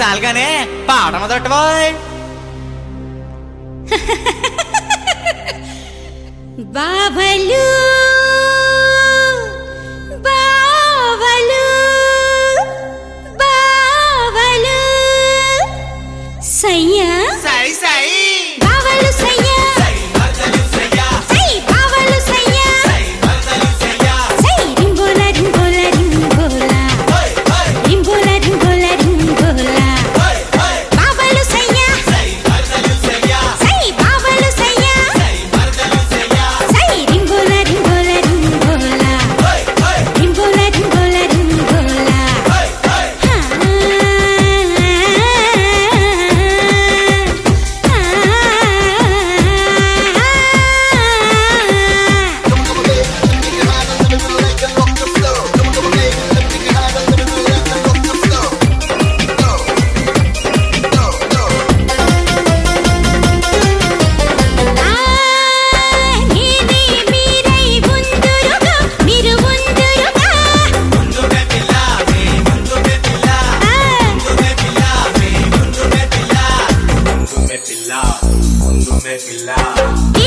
చాలుగానే పాట మొదటబోయ్. బావలు బావలు బావలు సయ్యా సై సై బావలు సయ్యా సై మర్దలు సయ్యా సై బావలు సయ్యా సై మర్దలు సయ్యా సై రింబోలా రింబోలా రింబోలా ఓయ్ ఓయ్ రింబోలా రింబోలా రింబోలా ఓయ్ ఓయ్ బావలు సయ్యా సై మర్దలు సయ్యా సై బావలు సయ్యా సై మర్దలు సయ్యా సై రింబోలా రింబోలా రింబోలా ఓయ్ ఓయ్ రింబోలా రింబోలా రింబోలా ఓయ్ ఓయ్ పిల్ల